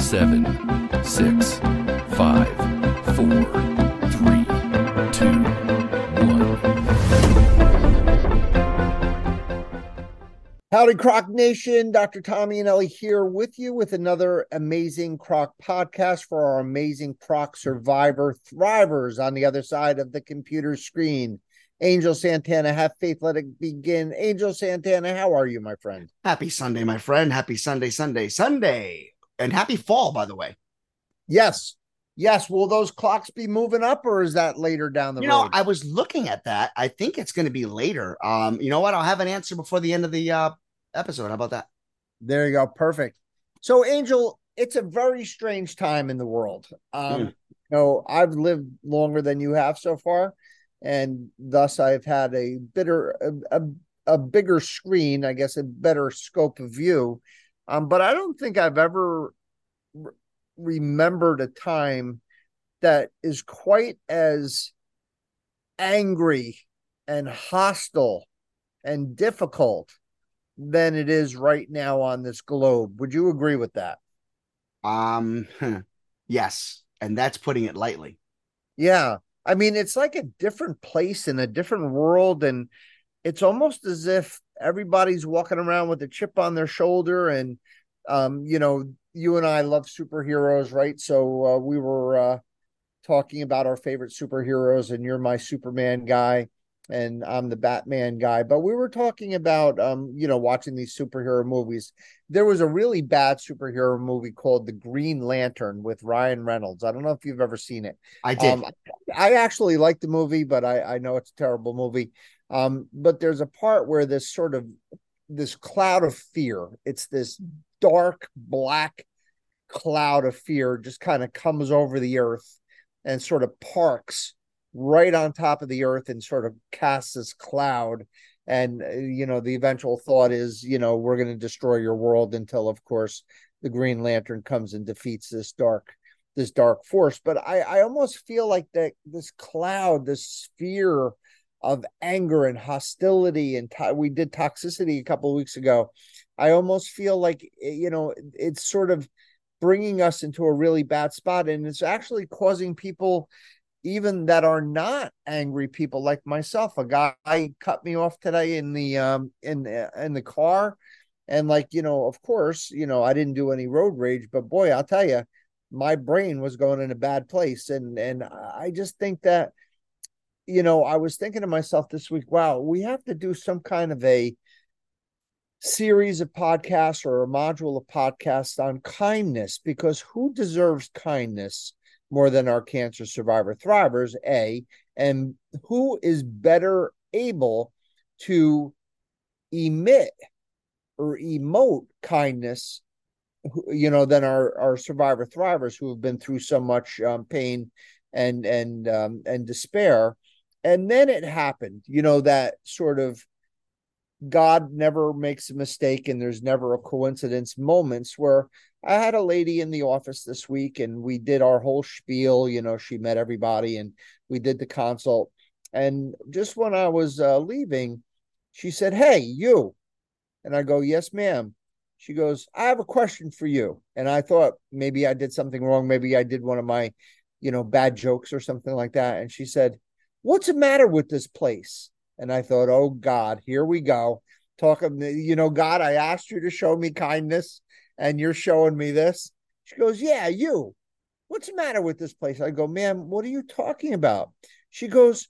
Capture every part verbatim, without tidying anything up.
seven, six, five, four, three, two, one. Howdy, Croc Nation. Doctor Tommy and Ellie here with you with another amazing Croc podcast for our amazing Croc survivor thrivers on the other side of the computer screen. Angel Santana, have faith, let it begin. Angel Santana, how are you, my friend? Happy Sunday, my friend. Happy Sunday, Sunday, Sunday. And happy fall, by the way. Yes. Yes. Will those clocks be moving up, or is that later down the you road? know, I was looking at that. I think it's going to be later. Um, you know what? I'll have an answer before the end of the uh, episode. How about that? There you go. Perfect. So, Angel, it's a very strange time in the world. Um, Mm. you know, I've lived longer than you have so far, and thus I've had a bitter, a, a, a bigger screen, I guess, a better scope of view. Um, but I don't think I've ever re- remembered a time that is quite as angry and hostile and difficult than it is right now on this globe. Would you agree with that? Um, yes. And that's putting it lightly. Yeah. I mean, it's like a different place in a different world. And it's almost as if everybody's walking around with a chip on their shoulder. And, um, you know, you and I love superheroes, right? So uh, we were uh, talking about our favorite superheroes, and you're my Superman guy, and I'm the Batman guy. But we were talking about, um, you know, watching these superhero movies. There was a really bad superhero movie called The Green Lantern with Ryan Reynolds. I don't know if you've ever seen it. I did. Um, I actually like the movie, but I, I know it's a terrible movie. Um, but there's a part where this sort of this cloud of fear, it's this dark black cloud of fear just kind of comes over the earth and sort of parks right on top of the earth and sort of casts this cloud. And, uh, you know, the eventual thought is, you know, we're going to destroy your world until, of course, the Green Lantern comes and defeats this dark, this dark force. But I, I almost feel like that this cloud, this sphere of anger and hostility, and to- we did toxicity a couple of weeks ago. I almost feel like, you know, it's sort of bringing us into a really bad spot. And it's actually causing people, even that are not angry people like myself. A guy cut me off today in the um in in the car, and like, you know, of course, you know, I didn't do any road rage, but boy, I'll tell you, my brain was going in a bad place. And and I just think that, you know, I was thinking to myself this week, wow, we have to do some kind of a series of podcasts or a module of podcasts on kindness, because who deserves kindness more than our cancer survivor thrivers, A, and who is better able to emit or emote kindness, you know, than our, our survivor thrivers who have been through so much um, pain and, and, um, and despair. And then it happened, you know, that sort of God never makes a mistake and there's never a coincidence moments where I had a lady in the office this week and we did our whole spiel. You know, she met everybody and we did the consult. And just when I was uh, leaving, she said, "Hey, you." And I go, "Yes, ma'am." She goes, "I have a question for you." And I thought maybe I did something wrong. Maybe I did one of my, you know, bad jokes or something like that. And she said, "What's the matter with this place?" And I thought, oh, God, here we go. Talking, you know, God, I asked you to show me kindness and you're showing me this. She goes, "Yeah, you. What's the matter with this place?" I go, "Ma'am, what are you talking about?" She goes,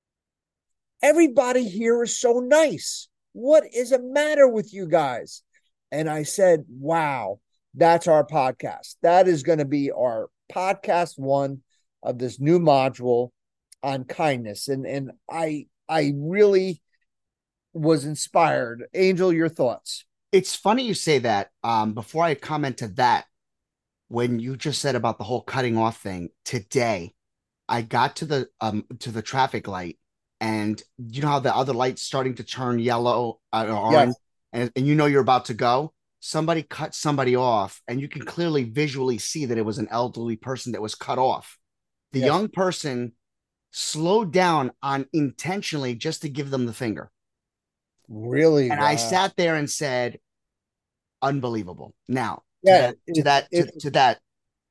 "Everybody here is so nice. What is the matter with you guys?" And I said, wow, that's our podcast. That is going to be our podcast one of this new module on kindness. And, and I, I really was inspired. Angel, your thoughts? It's funny you say that. Um, before I comment to that, when you just said about the whole cutting off thing today, I got to the um to the traffic light, and you know how the other light's starting to turn yellow uh, or Yes. orange, and, and you know you're about to go. Somebody cut somebody off, and you can clearly visually see that it was an elderly person that was cut off. The Yes. young person slowed down on intentionally just to give them the finger. Really? And Wow. I sat there and said, unbelievable. Now, to Yeah, that, to it's, that, to, it's, to that,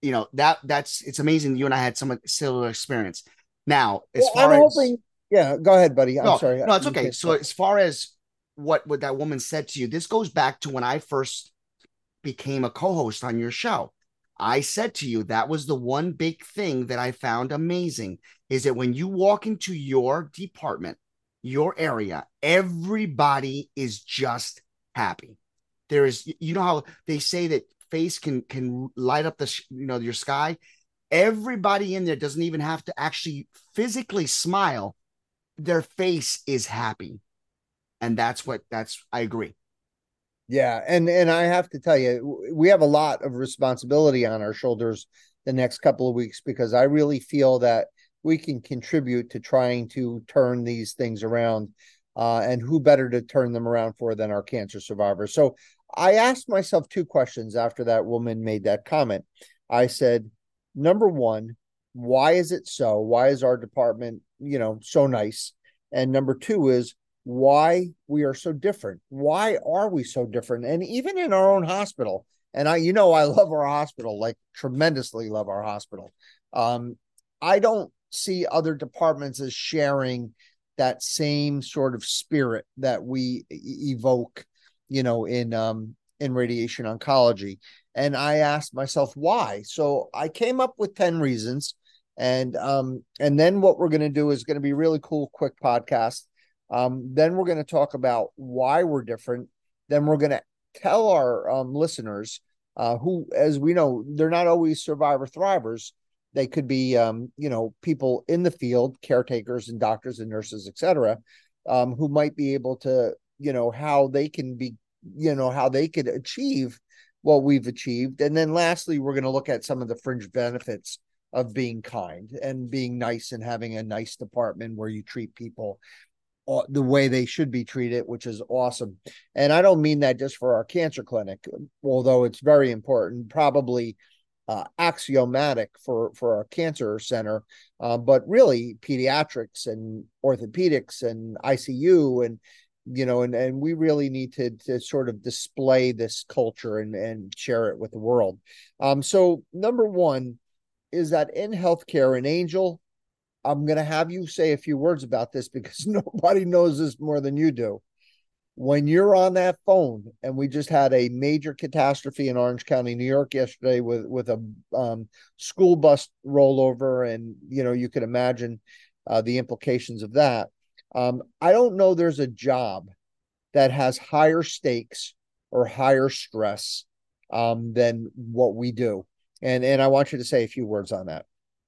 you know, that that's it's amazing you and I had some similar experience. Now, as Well, I'm far as hoping. Yeah, go ahead, buddy. I'm no, sorry. no, it's You okay. can't So talk. as far as what what that woman said to you, this goes back to when I first became a co-host on your show. I said to you that was the one big thing that I found amazing is that when you walk into your department, your area, everybody is just happy. There is, you know how they say that face can can light up the you know your sky. Everybody in there doesn't even have to actually physically smile. Their face is happy, and that's what that's. I agree. Yeah, and and I have to tell you, we have a lot of responsibility on our shoulders the next couple of weeks because I really feel that we can contribute to trying to turn these things around. Uh, and who better to turn them around for than our cancer survivors? So I asked myself two questions after that woman made that comment. I said, number one, why is it so? Why is our department, you know, so nice? And number two is why we are so different. Why are we so different? And even in our own hospital, and I, you know, I love our hospital, like tremendously love our hospital. Um, I don't see other departments as sharing that same sort of spirit that we evoke, you know, in um in radiation oncology. And I asked myself why. So I came up with ten reasons. And um, and then what we're going to do is going to be really cool, quick podcast. Um, then we're going to talk about why we're different. Then we're going to tell our um, listeners uh, who, as we know, they're not always survivor thrivers. They could be, um, you know, people in the field, caretakers and doctors and nurses, et cetera, um, who might be able to, you know, how they can be, you know, how they could achieve what we've achieved. And then lastly, we're going to look at some of the fringe benefits of being kind and being nice and having a nice department where you treat people the way they should be treated, which is awesome. And I don't mean that just for our cancer clinic, although it's very important, probably uh, axiomatic for, for our cancer center, uh, but really pediatrics and orthopedics and I C U and, you know, and, and we really need to, to sort of display this culture and, and share it with the world. Um, so number one is that in healthcare, an Angel, I'm going to have you say a few words about this because nobody knows this more than you do. When you're on that phone, and we just had a major catastrophe in Orange County, New York yesterday with, with a um, school bus rollover, and, you know, you can imagine uh, the implications of that. Um, I don't know there's a job that has higher stakes or higher stress um, than what we do. And, and I want you to say a few words on that.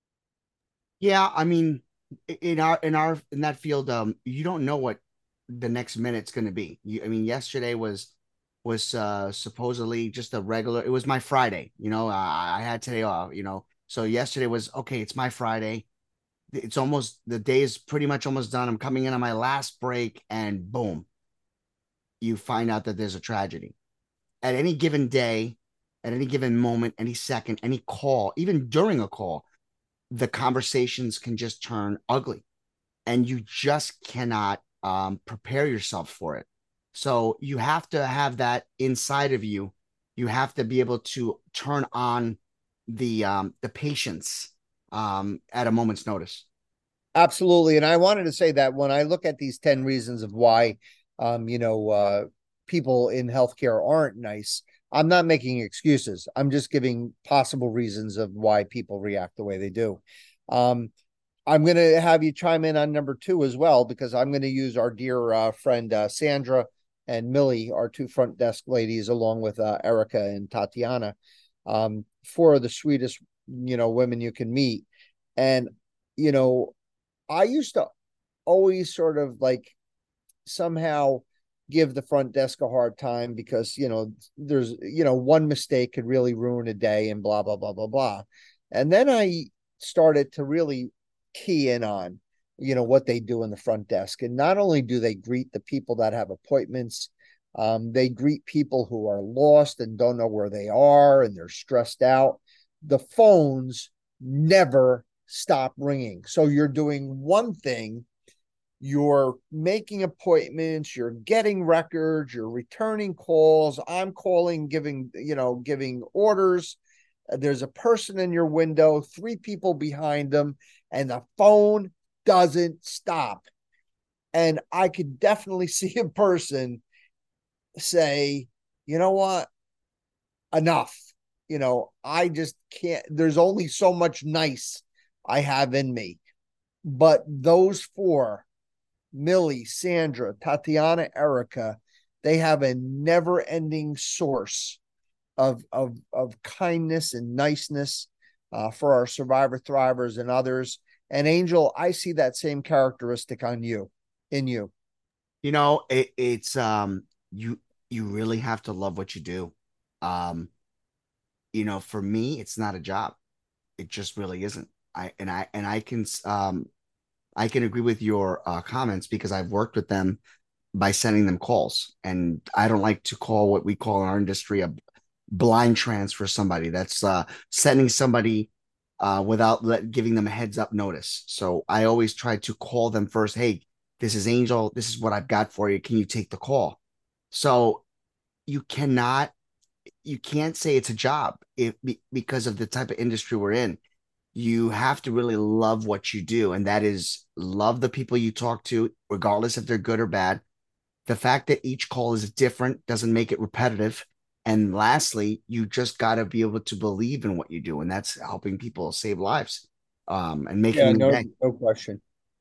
Yeah, I mean, in our in our in that field, um, you don't know what the next minute's going to be. You, I mean, yesterday was was uh supposedly just a regular. It was my Friday, you know. I, I had today off, you know. So yesterday was okay. It's my Friday. It's almost the day is pretty much almost done. I'm coming in on my last break, and boom, you find out that there's a tragedy at any given day, at any given moment, any second, any call, even during a call the conversations can just turn ugly and you just cannot um, prepare yourself for it. So you have to have that inside of you. You have to be able to turn on the um, the patience um, at a moment's notice. Absolutely. And I wanted to say that when I look at these ten reasons of why, um, you know, uh, people in healthcare aren't nice, I'm not making excuses. I'm just giving possible reasons of why people react the way they do. Um, I'm going to have you chime in on number two as well, because I'm going to use our dear uh, friend uh, Sandra and Millie, our two front desk ladies, along with uh, Erica and Tatiana, um, four of the sweetest, you know, women you can meet. And, you know, I used to always sort of like somehow give the front desk a hard time because, you know, there's, you know, one mistake could really ruin a day and blah, blah, blah, blah, blah. And then I started to really key in on, you know, what they do in the front desk. And not only do they greet the people that have appointments, um, they greet people who are lost and don't know where they are and they're stressed out. The phones never stop ringing. So you're doing one thing, you're making appointments, you're getting records, you're returning calls, I'm calling, giving, you know, giving orders, There's a person in your window, three people behind them, and the phone doesn't stop. And I could definitely see a person say, you know what? Enough. You know, I just can't. There's only so much nice I have in me. But those four, Millie, Sandra, Tatiana, Erica, they have a never ending source of, of, of kindness and niceness uh, for our survivor thrivers and others. And Angel, I see that same characteristic on you, in you. You know, it, it's um you you really have to love what you do. Um, you know, for me, it's not a job. It just really isn't. I and I and I can um I can agree with your uh, comments because I've worked with them by sending them calls, and I don't like to call what we call in our industry a blind transfer somebody. That's uh, sending somebody uh, without let, giving them a heads up notice. So I always try to call them first. Hey, this is Angel. This is what I've got for you. Can you take the call? So you cannot, you can't say it's a job if because of the type of industry we're in. You have to really love what you do, and that is love the people you talk to, regardless if they're good or bad. The fact that each call is different doesn't make it repetitive. And lastly, you just got to be able to believe in what you do, and that's helping people save lives um, and Yeah, making no, their day. no question.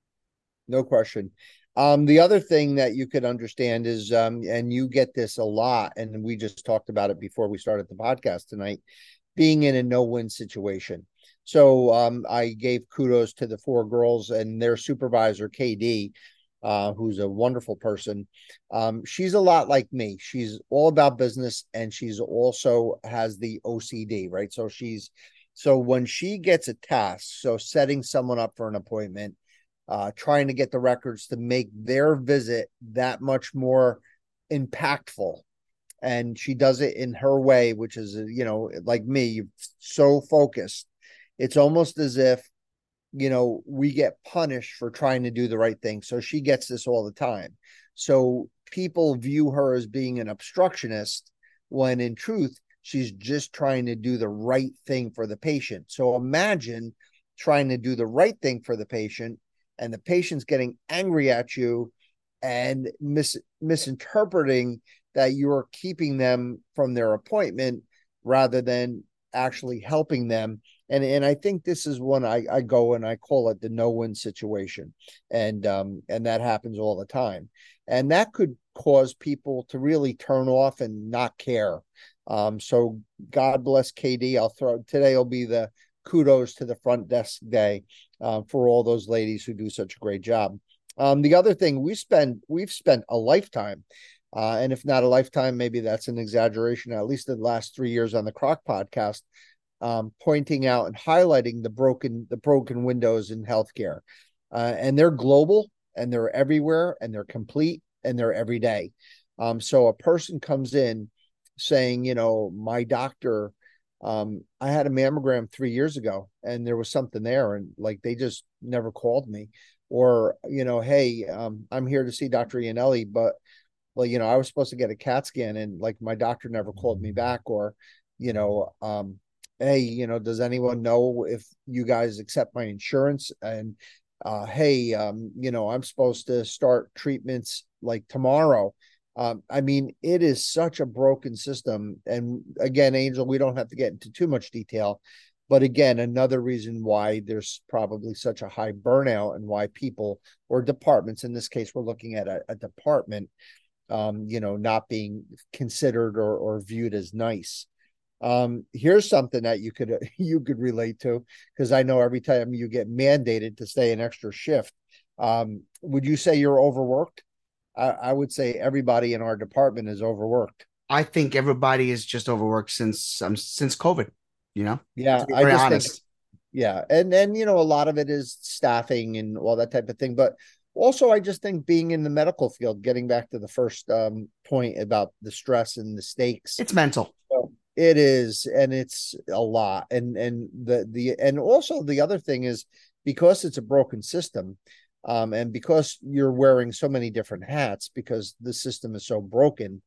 No question. Um, the other thing that you could understand is, um, and you get this a lot, and we just talked about it before we started the podcast tonight, being in a no-win situation. So um, I gave kudos to the four girls and their supervisor, K D, uh, who's a wonderful person. Um, she's a lot like me. She's all about business, and she's also has the O C D, right? So she's so when she gets a task, so setting someone up for an appointment, uh, trying to get the records to make their visit that much more impactful. And she does it in her way, which is, you know, like me, so focused. It's almost as if, you know, we get punished for trying to do the right thing. So she gets this all the time. So people view her as being an obstructionist when in truth, she's just trying to do the right thing for the patient. So imagine trying to do the right thing for the patient and the patient's getting angry at you and mis- misinterpreting that you're keeping them from their appointment rather than actually helping them. And and I think this is when I, I go and I call it the no-win situation. And um and that happens all the time. And that could cause people to really turn off and not care. Um, so God bless K D. I'll throw today will be the kudos to the front desk day uh, for all those ladies who do such a great job. Um, the other thing we spend we've spent a lifetime, uh, and if not a lifetime, maybe that's an exaggeration. At least the last three years on the Croc podcast, um, pointing out and highlighting the broken the broken windows in healthcare, uh, and they're global and they're everywhere and they're complete and they're every day. Um, so a person comes in saying, you know, my doctor, um, I had a mammogram three years ago and there was something there, and like they just never called me. Or, you know, hey, um, I'm here to see Doctor Iannelli, but well, you know, I was supposed to get a CAT scan and like my doctor never called me back. Or, you know, um, hey, you know, does anyone know if you guys accept my insurance? And uh, hey, um, you know, I'm supposed to start treatments like tomorrow. Um, I mean, it is such a broken system. And again, Angel, we don't have to get into too much detail, but again, another reason why there's probably such a high burnout and why people or departments, in this case, we're looking at a, a department, um, you know, not being considered or, or viewed as nice. Um, here's something that you could you could relate to, because I know every time you get mandated to stay an extra shift, um, would you say you're overworked? I, I would say everybody in our department is overworked. I think everybody is just overworked since um, since COVID, you know, Yeah, to be I very just think, honest. yeah, and and you know, a lot of it is staffing and all that type of thing, but also I just think being in the medical field, getting back to the first um, point about the stress and the stakes, It's mental. so it is, and it's a lot, and and the the and also the other thing is because it's a broken system, um, and because you're wearing so many different hats because the system is so broken.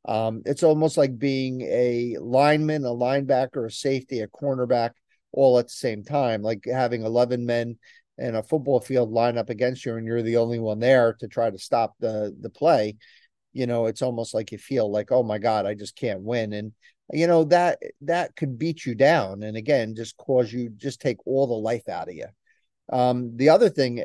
Um, it's almost like being a lineman, a linebacker, a safety, a cornerback, all at the same time, like having eleven men in a football field line up against you, and you're the only one there to try to stop the the play. You know, it's almost like you feel like, oh my God, I just can't win. And you know, that that could beat you down, and again, just cause you just take all the life out of you. Um, the other thing,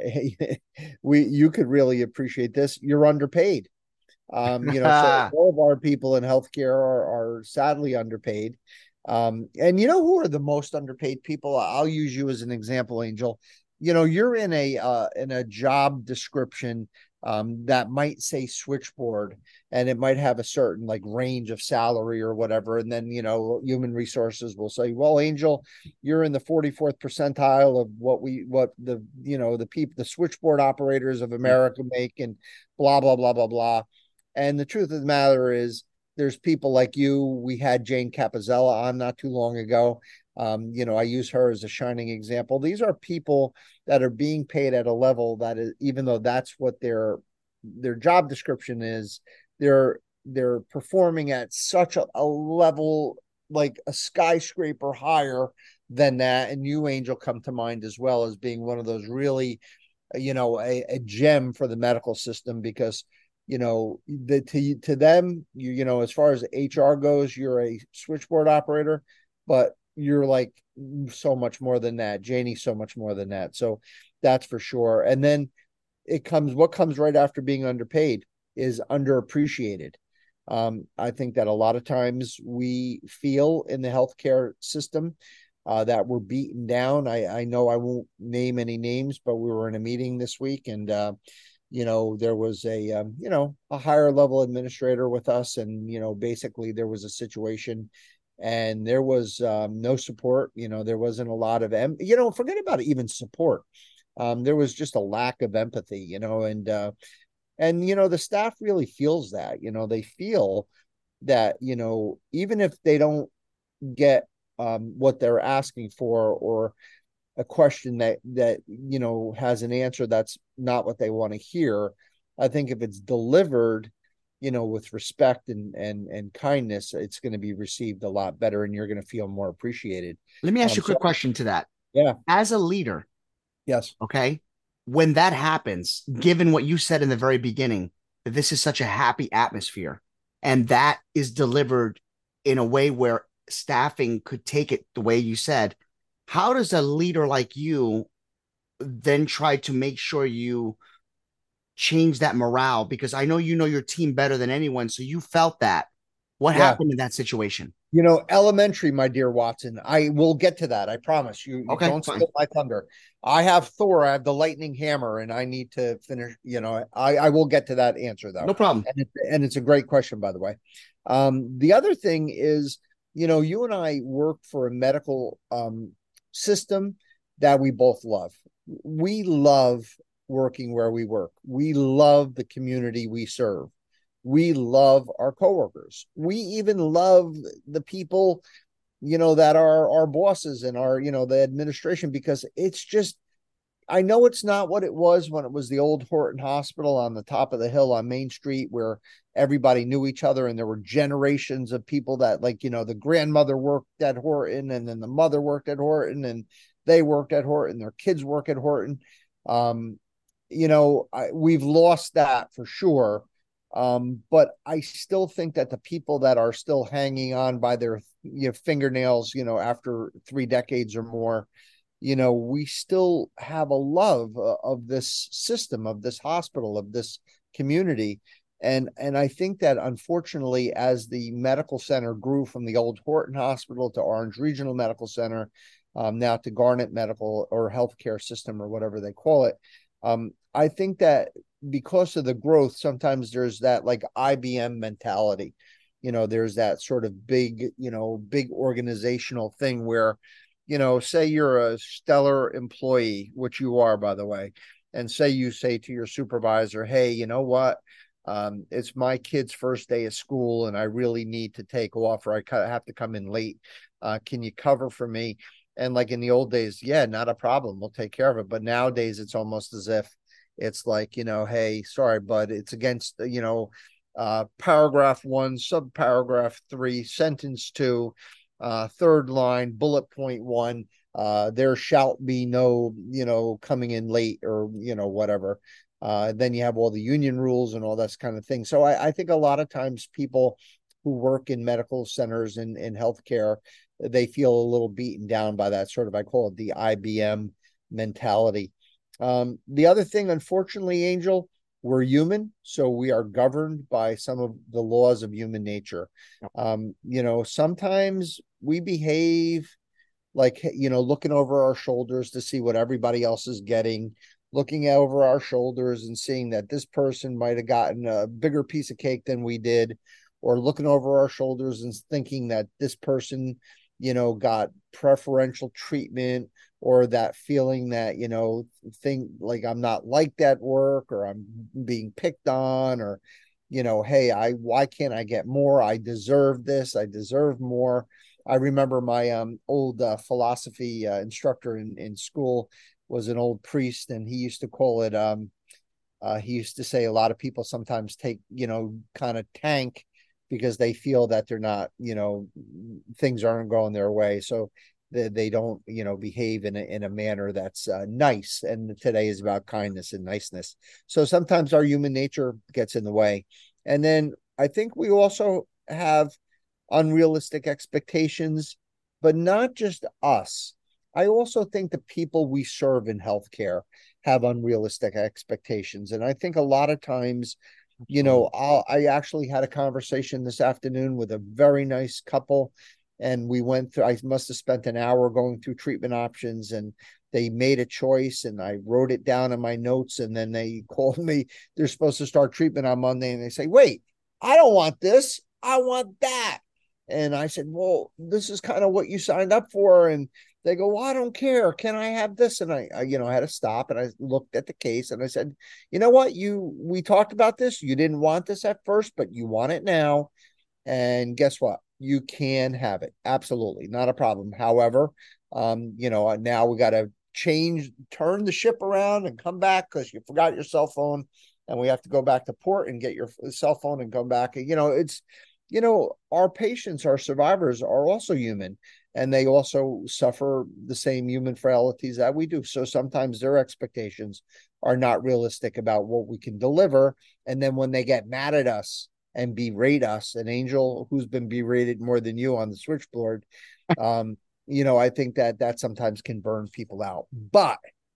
we you could really appreciate this. You're underpaid. Um, you know, so all of our people in healthcare are, are sadly underpaid. Um, and you know who are the most underpaid people? I'll use you as an example, Angel. You know, you're in a uh, in a job description um, that might say switchboard, and it might have a certain like range of salary or whatever. And then you know, human resources will say, "Well, Angel, you're in the forty-fourth percentile of what we what the you know the people the switchboard operators of America make," and blah blah blah blah blah. And the truth of the matter is, there's people like you. We had Jane Capizella on not too long ago. Um, you know, I use her as a shining example. These are people that are being paid at a level that is, even though that's what their their job description is, they're they're performing at such a, a level like a skyscraper higher than that. And you, Angel, come to mind as well as being one of those really, you know, a, a gem for the medical system because you know, the to to them, you you know, as far as H R goes, you're a switchboard operator, but you're like so much more than that. Janie's so much more than that. So that's for sure. And then it comes what comes right after being underpaid is underappreciated. Um, I think that a lot of times we feel in the healthcare system uh, that we're beaten down. I, I know I won't name any names, but we were in a meeting this week and uh, you know, there was a, um, you know, a higher level administrator with us. And, you know, basically there was a situation and there was um, no support. You know, there wasn't a lot of, em- you know, forget about it, even support. Um, there was just a lack of empathy, you know, and, uh, and, you know, the staff really feels that, you know, they feel that, you know, even if they don't get um, what they're asking for or a question that that you know has an answer that's not what they want to hear. I think if it's delivered, you know, with respect and and and kindness, it's going to be received a lot better, and you're going to feel more appreciated. Let me ask Um, you a so quick question to that. yeah, As a leader, yes, okay, when that happens, given what you said in the very beginning, that this is such a happy atmosphere, and that is delivered in a way where staffing could take it the way you said, how does a leader like you then try to make sure you change that morale? Because I know you know your team better than anyone, so you felt that. What yeah. happened in that situation? You know, elementary, my dear Watson. I will get to that. I promise you. You Okay, don't fine. steal my thunder. I have Thor. I have the lightning hammer, and I need to finish. You know, I I will get to that answer though, No problem. and it, and it's a great question, by the way. Um, the other thing is, you know, you and I work for a medical um system that we both love. We love working where we work. We love the community we serve. We love our coworkers. We even love the people, you know, that are our bosses and our, you know, the administration, because it's just, I know it's not what it was when it was the old Horton Hospital on the top of the hill on Main Street where everybody knew each other and there were generations of people that, like, you know, the grandmother worked at Horton and then the mother worked at Horton and they worked at Horton, their kids work at Horton. Um, you know, I, we've lost that for sure. Um, but I still think that the people that are still hanging on by their you know, fingernails, you know, after three decades or more, you know, we still have a love uh, of this system, of this hospital, of this community. And and I think that unfortunately, as the medical center grew from the old Horton Hospital to Orange Regional Medical Center, um, now to Garnet Medical or Healthcare System or whatever they call it, um, I think that because of the growth, sometimes there's that like I B M mentality. You know, there's that sort of big, you know, big organizational thing where, you know, say you're a stellar employee, which you are, by the way, and say you say to your supervisor, hey, you know what? Um, it's my kid's first day of school and I really need to take off or I have to come in late. Uh, can you cover for me? And like in the old days, yeah, not a problem. We'll take care of it. But nowadays it's almost as if it's like, you know, hey, sorry, bud, it's against, you know, uh, paragraph one, subparagraph three, sentence two, uh, third line, bullet point one. Uh, there shall be no, you know, coming in late or, you know, whatever. Uh, then you have all the union rules and all that kind of thing. So I, I think a lot of times people who work in medical centers and in healthcare, they feel a little beaten down by that sort of, I call it the I B M mentality. Um, the other thing, unfortunately, Angel, we're human, so we are governed by some of the laws of human nature. Um, you know, sometimes we behave like, you know, looking over our shoulders to see what everybody else is getting, looking over our shoulders and seeing that this person might have gotten a bigger piece of cake than we did, or looking over our shoulders and thinking that this person, you know, got preferential treatment, or that feeling that, you know, think like I'm not liked at work, or I'm being picked on, or, you know, hey, I, why can't I get more? I deserve this. I deserve more. I remember my um, old uh, philosophy uh, instructor in, in school was an old priest, and he used to call it, um, uh, he used to say a lot of people sometimes take, you know, kind of tank because they feel that they're not, you know, things aren't going their way. So they, they don't, you know, behave in a, in a manner that's uh, nice. And today is about kindness and niceness. So sometimes our human nature gets in the way. And then I think we also have unrealistic expectations, but not just us. I also think the people we serve in healthcare have unrealistic expectations. And I think a lot of times, you know, I'll, I actually had a conversation this afternoon with a very nice couple, and we went through, I must have spent an hour going through treatment options, and they made a choice, and I wrote it down in my notes. And then they called me, they're supposed to start treatment on Monday, and they say, wait, I don't want this, I want that. And I said, well, this is kind of what you signed up for. And they go, well, I don't care. Can I have this? And I, I, you know, I had to stop, and I looked at the case, and I said, you know what? You, we talked about this. You didn't want this at first, but you want it now. And guess what? You can have it. Absolutely. Not a problem. However, um, you know, now we got to change, turn the ship around and come back because you forgot your cell phone, and we have to go back to port and get your cell phone and come back. You know, it's, you know, our patients, our survivors are also human, and they also suffer the same human frailties that we do. So sometimes their expectations are not realistic about what we can deliver. And then when they get mad at us and berate us, an Angel who's been berated more than you on the switchboard, um, you know, I think that that sometimes can burn people out. But,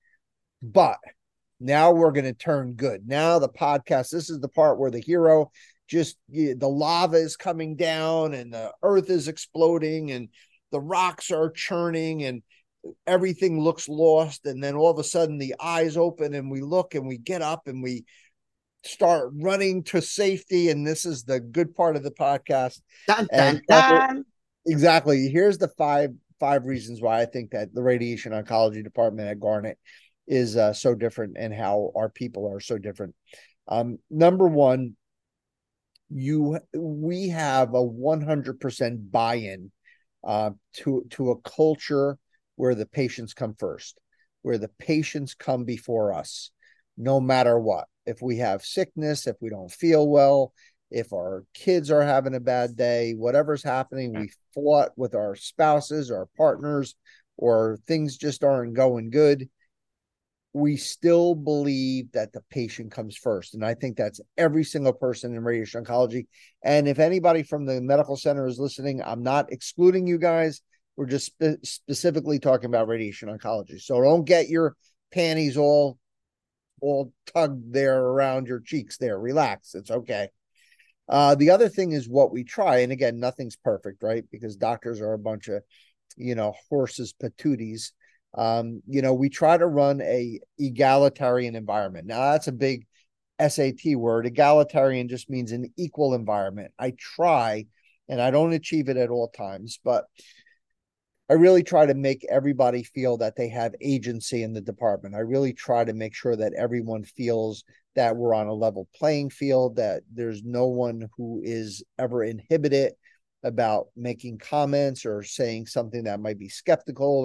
but now we're going to turn good. Now the podcast, this is the part where the hero just, the lava is coming down and the earth is exploding and the rocks are churning and everything looks lost. And then all of a sudden the eyes open and we look and we get up and we start running to safety. And this is the good part of the podcast. Dun, And dun, dun. exactly. Here's the five, five reasons why I think that the radiation oncology department at Garnet is uh, so different, and how our people are so different. Um, number one, you we have a one hundred percent buy-in uh, to to a culture where the patients come first, where the patients come before us, no matter what. If we have sickness, if we don't feel well, if our kids are having a bad day, whatever's happening, we fought with our spouses, our partners, or things just aren't going good, we still believe that the patient comes first. And I think that's every single person in radiation oncology. And if anybody from the medical center is listening, I'm not excluding you guys. We're just spe- specifically talking about radiation oncology. So don't get your panties all, all tugged there around your cheeks there. Relax. It's okay. Uh, the other thing is what we try. And again, nothing's perfect, right? Because doctors are a bunch of, you know, horses patooties. Um, you know, we try to run a egalitarian environment. Now that's a big S A T word. Egalitarian just means an equal environment. I try, and I don't achieve it at all times, but I really try to make everybody feel that they have agency in the department. I really try to make sure that everyone feels that we're on a level playing field, that there's no one who is ever inhibited about making comments or saying something that might be skeptical or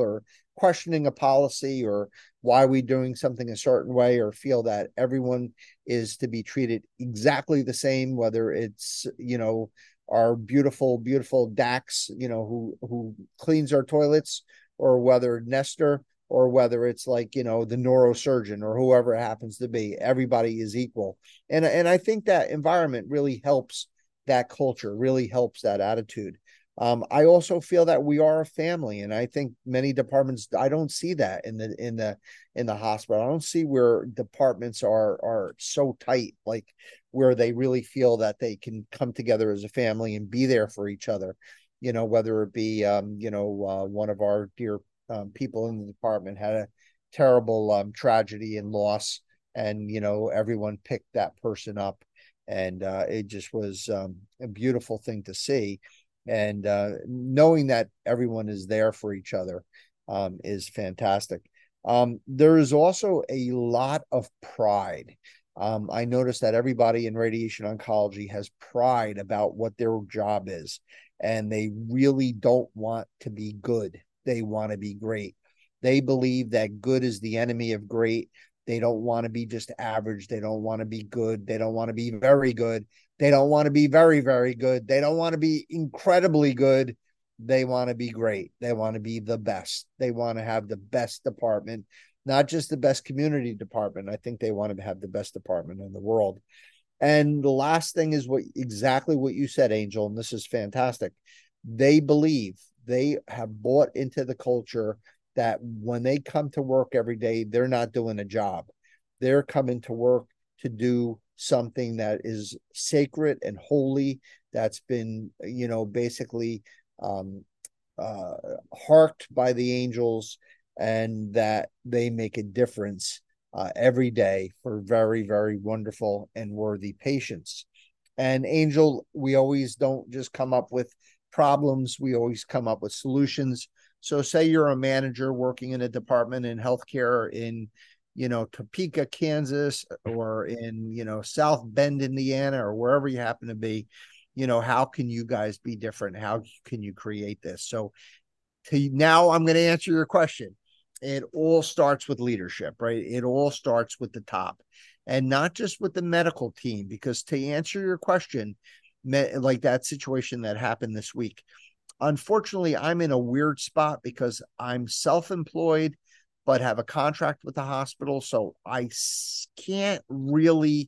questioning a policy or why we doing something a certain way, or feel that everyone is to be treated exactly the same, whether it's, you know, our beautiful, beautiful Dax, you know, who who cleans our toilets, or whether Nestor, or whether it's like, you know, the neurosurgeon or whoever it happens to be. Everybody is equal. And, and I think that environment really helps that culture, really helps that attitude. Um, I also feel that we are a family, and I think many departments, I don't see that in the in the in the hospital. I don't see where departments are are so tight, like where they really feel that they can come together as a family and be there for each other. You know, whether it be um, you know, uh, one of our dear um, people in the department had a terrible um, tragedy and loss, and you know, everyone picked that person up, and uh, it just was um, a beautiful thing to see. And uh, knowing that everyone is there for each other um, is fantastic. Um, there is also a lot of pride. Um, I noticed that everybody in radiation oncology has pride about what their job is, and they really don't want to be good. They want to be great. They believe that good is the enemy of great. They don't want to be just average. They don't want to be good. They don't want to be very good. They don't want to be very, very good. They don't want to be incredibly good. They want to be great. They want to be the best. They want to have the best department, not just the best community department. I think they want to have the best department in the world. And the last thing is what exactly what you said, Angel, and this is fantastic. They believe, they have bought into the culture that when they come to work every day, they're not doing a job. They're coming to work to do something that is sacred and holy, that's been, you know, basically um, uh, harked by the angels, and that they make a difference uh, every day for very, very wonderful and worthy patients. And Angel, we always don't just come up with problems, we always come up with solutions. So say you're a manager working in a department in healthcare in, you know, Topeka, Kansas, or in, you know, South Bend, Indiana, or wherever you happen to be. You know, how can you guys be different? How can you create this? So to now I'm going to answer your question. It all starts with leadership, right? It all starts with the top, and not just with the medical team, because to answer your question, like that situation that happened this week, unfortunately, I'm in a weird spot because I'm self-employed, but have a contract with the hospital. So I can't really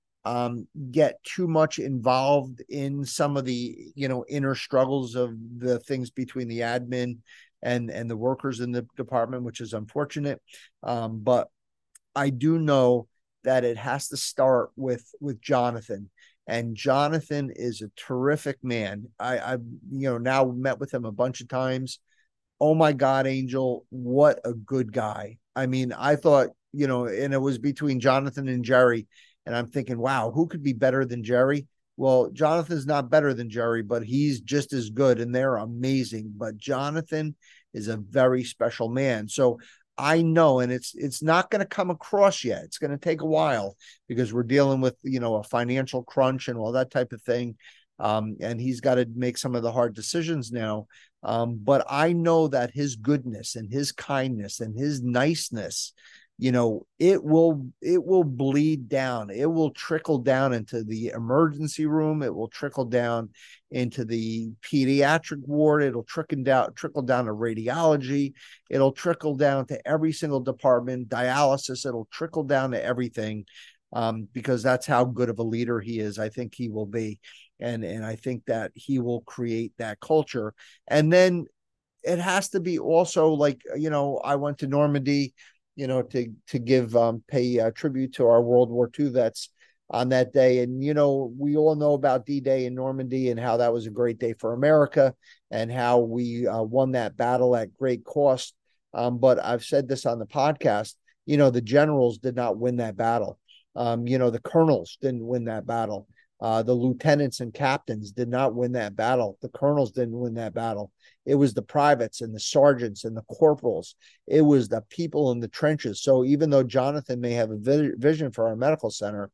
um, get too much involved in some of the, you know, inner struggles of the things between the admin and, and the workers in the department, which is unfortunate. Um, but I do know that it has to start with, with Jonathan. And Jonathan is a terrific man. I, I've, you know, now met with him a bunch of times. Oh my God, Angel, what a good guy. I mean, I thought, you know, and it was between Jonathan and Jerry. And I'm thinking, wow, who could be better than Jerry? Well, Jonathan's not better than Jerry, but he's just as good, and they're amazing. But Jonathan is a very special man. So I know, and it's it's not going to come across yet. It's going to take a while because we're dealing with, you know, a financial crunch and all that type of thing. Um, and he's got to make some of the hard decisions now. Um, but I know that his goodness and his kindness and his niceness, you know, it will it will bleed down. It will trickle down into the emergency room. It will trickle down into the pediatric ward. It'll trickle down trickle down to radiology. It'll trickle down to every single department, dialysis. It'll trickle down to everything, um, because that's how good of a leader he is. I think he will be, and and I think that he will create that culture. And then it has to be also like, you know, I went to Normandy, you know, to to give um, pay uh, tribute to our World War Two vets on that day. And, you know, we all know about D-Day in Normandy and how that was a great day for America and how we uh, won that battle at great cost. Um, but I've said this on the podcast, you know, the generals did not win that battle. Um, you know, the colonels didn't win that battle. Uh, the lieutenants and captains did not win that battle. The colonels didn't win that battle. It was the privates and the sergeants and the corporals. It was the people in the trenches. So even though Jonathan may have a vision for our medical center,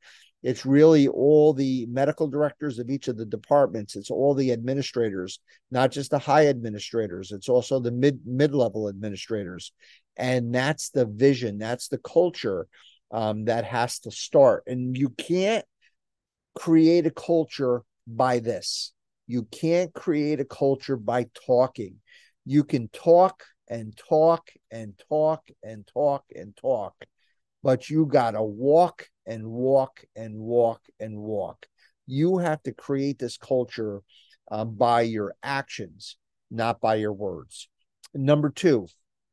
It's really all the medical directors of each of the departments. It's all the administrators, not just the high administrators. It's also the mid mid-level administrators. And that's the vision. That's the culture um, that has to start. And you can't create a culture by this. You can't create a culture by talking. You can talk and talk and talk and talk and talk, but you got to walk and walk and walk and walk. You have to create this culture um, by your actions, not by your words. Number two,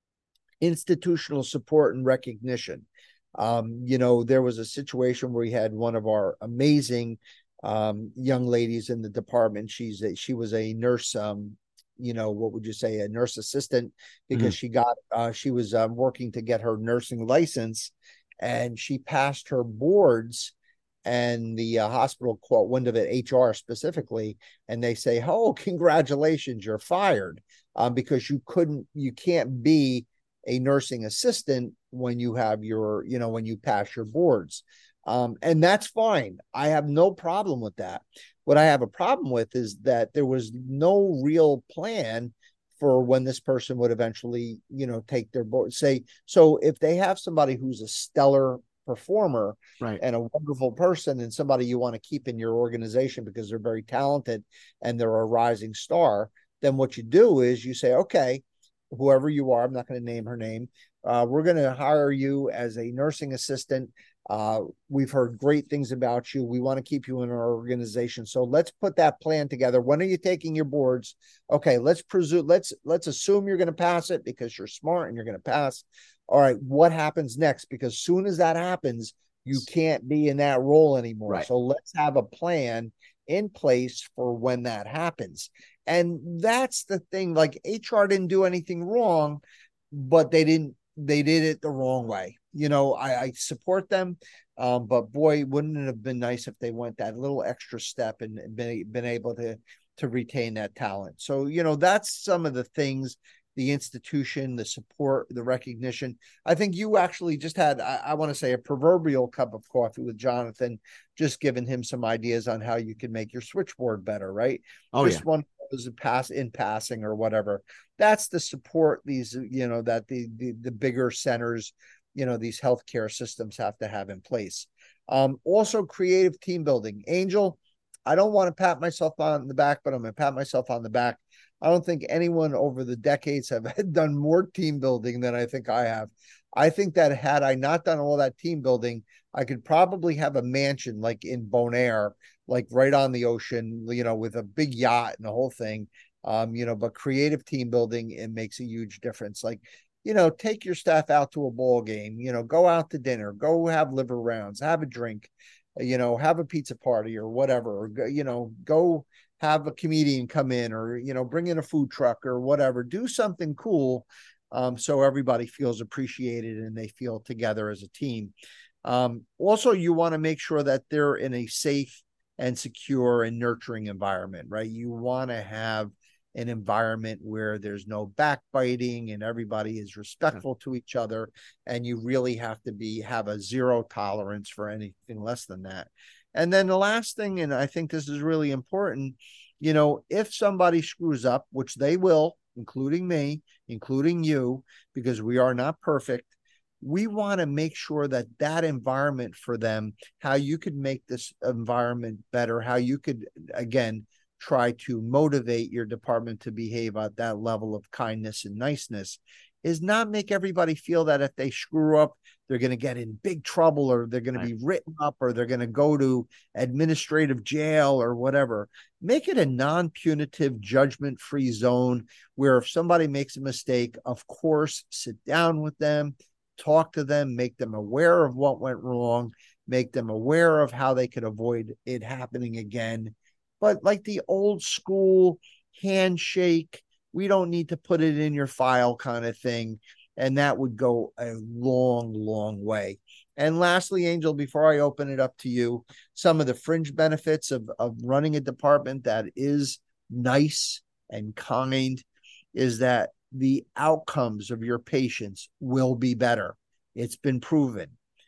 institutional support and recognition. Um, you know, there was a situation where we had one of our amazing um, young ladies in the department. She's a, she was a nurse. Um, you know, what would you say, a nurse assistant, because mm-hmm. she got uh, she was um, working to get her nursing license, and she passed her boards. And the uh, hospital called wind of it, H R specifically, and they say, "Oh, congratulations, you're fired," um, because you couldn't, you can't be a nursing assistant when you have your, you know, when you pass your boards. Um, and that's fine. I have no problem with that. What I have a problem with is that there was no real plan for when this person would eventually, you know, take their board. Say, so if they have somebody who's a stellar performer, right, and a wonderful person, and somebody you want to keep in your organization because they're very talented and they're a rising star, then what you do is you say, okay, whoever you are, I'm not going to name her name, uh, we're going to hire you as a nursing assistant. Uh, we've heard great things about you. We want to keep you in our organization. So let's put that plan together. When are you taking your boards? Okay, let's presume, let's let's assume you're going to pass it because you're smart and you're going to pass. All right, what happens next? Because soon as that happens, you can't be in that role anymore. Right. So let's have a plan in place for when that happens. And that's the thing, like H R didn't do anything wrong, but they didn't, they did it the wrong way. You know, I, I support them, um, but boy, wouldn't it have been nice if they went that little extra step and been, been able to, to retain that talent. So, you know, that's some of the things, the institution, the support, the recognition. I think you actually just had, I, I want to say, a proverbial cup of coffee with Jonathan, just giving him some ideas on how you can make your switchboard better, right? Oh, this yeah. one was a pass in passing or whatever. That's the support these, you know, that the, the, the bigger centers, you know, these healthcare systems have to have in place. Um, also creative team building. Angel, I don't want to pat myself on the back, but I'm going to pat myself on the back. I don't think anyone over the decades have done more team building than I think I have. I think that had I not done all that team building, I could probably have a mansion like in Bonaire, like right on the ocean, you know, with a big yacht and the whole thing. Um, you know, but creative team building, it makes a huge difference. Like, you know, take your staff out to a ball game, you know, go out to dinner, go have liver rounds, have a drink, you know, have a pizza party or whatever, or go, you know, go have a comedian come in, or, you know, bring in a food truck or whatever, do something cool. Um, so everybody feels appreciated and they feel together as a team. Um, also, you want to make sure that they're in a safe and secure and nurturing environment, right? You want to have an environment where there's no backbiting and everybody is respectful to each other. And you really have to be, have a zero tolerance for anything less than that. And then the last thing, and I think this is really important, you know, if somebody screws up, which they will, including me, including you, because we are not perfect, we want to make sure that that environment for them, how you could make this environment better, how you could, again, try to motivate your department to behave at that level of kindness and niceness, is not make everybody feel that if they screw up, they're going to get in big trouble, or they're going right. to be written up, or they're going to go to administrative jail or whatever. Make it a non-punitive, judgment-free zone where if somebody makes a mistake, of course, sit down with them, talk to them, make them aware of what went wrong, make them aware of how they could avoid it happening again. But like the old school handshake, we don't need to put it in your file kind of thing. And that would go a long, long way. And lastly, Angel, before I open it up to you, some of the fringe benefits of, of running a department that is nice and kind is that the outcomes of your patients will be better. It's been proven.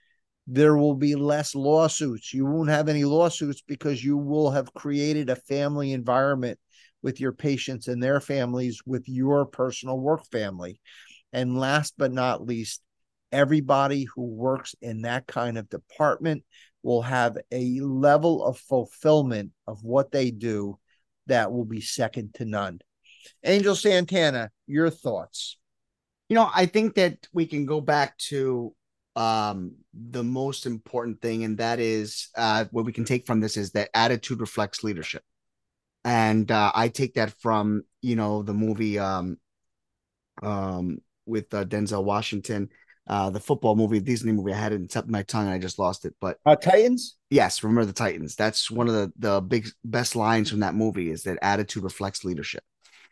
There will be less lawsuits. You won't have any lawsuits because you will have created a family environment with your patients and their families with your personal work family. And last but not least, everybody who works in that kind of department will have a level of fulfillment of what they do that will be second to none. Angel Santana, your thoughts? You know, I think that we can go back to um, the most important thing, and that is uh, what we can take from this is that attitude reflects leadership. And uh, I take that from, you know, the movie um, um, with uh, Denzel Washington, uh, the football movie, Disney movie. I had it in tip of my tongue and I just lost it. But Uh, Titans? yes, Remember the Titans. That's one of the, the big, best lines from that movie is that attitude reflects leadership.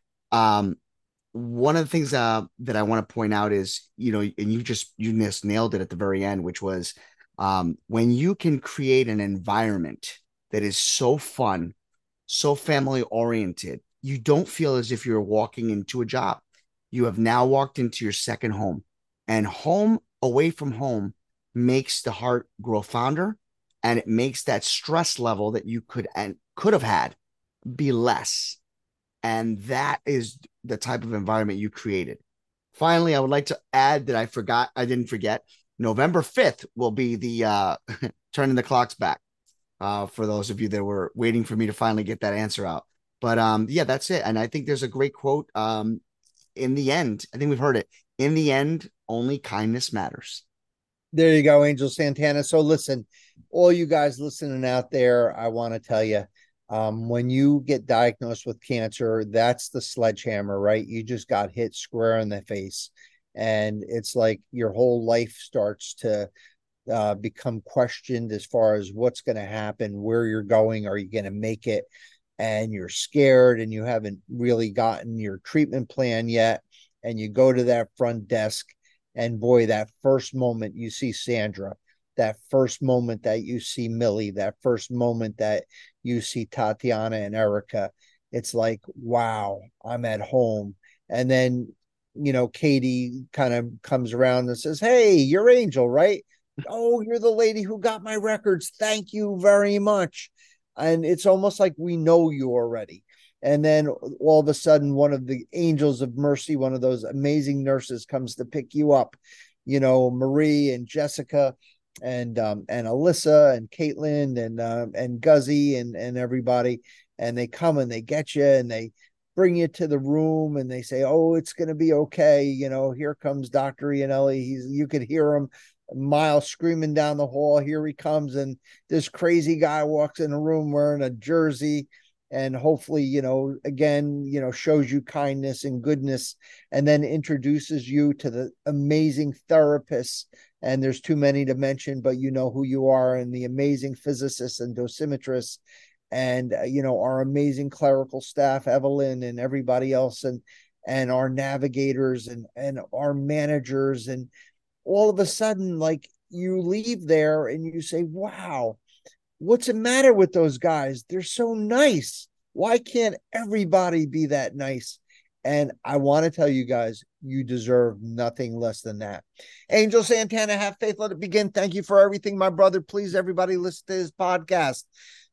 Um, one of the things uh, that I want to point out is, you know, and you just you just nailed it at the very end, which was um, when you can create an environment that is so fun, so family oriented, you don't feel as if you're walking into a job. You have now walked into your second home, and home away from home makes the heart grow fonder, and it makes that stress level that you could and could have had be less. And that is the type of environment you created. Finally, I would like to add that I forgot, I didn't forget, November fifth will be the uh, turning the clocks back uh, for those of you that were waiting for me to finally get that answer out. But um, yeah, that's it. And I think there's a great quote. Um, in the end, I think we've heard it. In the end, only kindness matters. There you go, Angel Santana. So listen, all you guys listening out there, I want to tell you, um, when you get diagnosed with cancer, that's the sledgehammer, right? You just got hit square in the face. And it's like your whole life starts to uh, become questioned as far as what's going to happen, where you're going, are you going to make it? And you're scared and you haven't really gotten your treatment plan yet. And you go to that front desk, and boy, that first moment you see Sandra, that first moment that you see Millie, that first moment that you see Tatiana and Erica, it's like, wow, I'm at home. And then, you know, Katie kind of comes around and says, hey, you're Angel, right? Oh, you're the lady who got my records. Thank you very much. And it's almost like we know you already. And then all of a sudden, one of the angels of mercy, one of those amazing nurses comes to pick you up, you know, Marie and Jessica and um, and Alyssa and Caitlin and uh, and Guzzy and, and everybody. And they come and they get you and they bring you to the room and they say, oh, it's going to be okay. You know, here comes Doctor Iannelli. He's, you could hear him Miles screaming down the hall. Here he comes. And this crazy guy walks in a room wearing a jersey and hopefully, you know, again, you know, shows you kindness and goodness and then introduces you to the amazing therapists. And there's too many to mention, but you know who you are, and the amazing physicists and dosimetrists and, uh, you know, our amazing clerical staff, Evelyn and everybody else, and, and our navigators and, and our managers. And all of a sudden, like you leave there and you say, wow, what's the matter with those guys? They're so nice. Why can't everybody be that nice? And I want to tell you guys, you deserve nothing less than that. Angel Santana, have faith, let it begin. Thank you for everything, my brother. Please, everybody, listen to his podcast.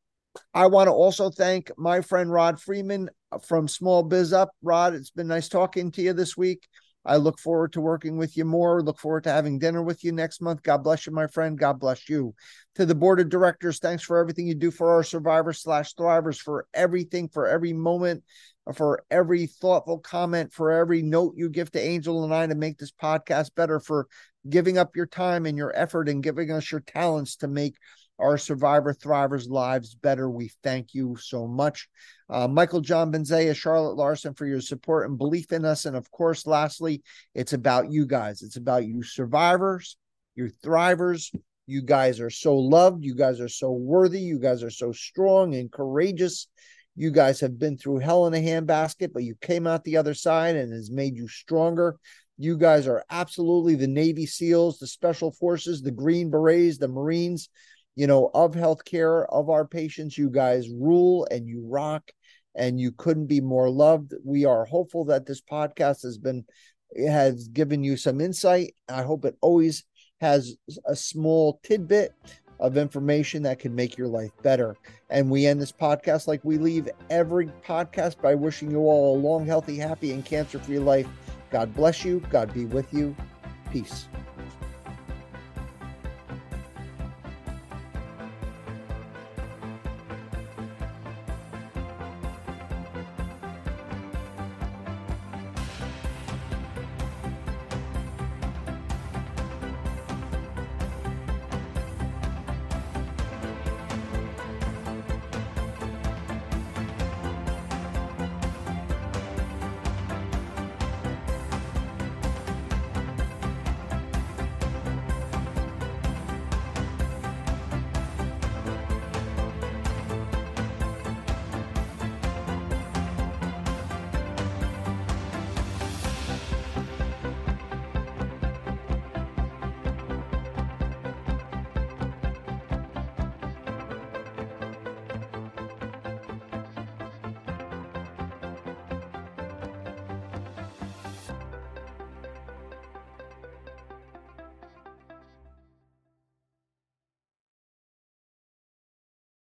I want to also thank my friend Rod Freeman from Small Biz Up. Rod, it's been nice talking to you this week. I look forward to working with you more. Look forward to having dinner with you next month. God bless you, my friend. God bless you. To the board of directors, thanks for everything you do for our survivors slash thrivers, for everything, for every moment, for every thoughtful comment, for every note you give to Angel and I to make this podcast better, for giving up your time and your effort and giving us your talents to make our survivor thrivers' lives better. We thank you so much. Uh, Michael John Benzea, Charlotte Larson, for your support and belief in us. And of course, lastly, it's about you guys. It's about you survivors, you thrivers. You guys are so loved. You guys are so worthy. You guys are so strong and courageous. You guys have been through hell in a handbasket, but you came out the other side and has made you stronger. You guys are absolutely the Navy SEALs, the Special Forces, the Green Berets, the Marines, you know, of healthcare, of our patients. You guys rule and you rock, and you couldn't be more loved. We are hopeful that this podcast has been, has given you some insight. I hope it always has a small tidbit of information that can make your life better. And we end this podcast like we leave every podcast by wishing you all a long, healthy, happy, and cancer-free life. God bless you. God be with you. Peace.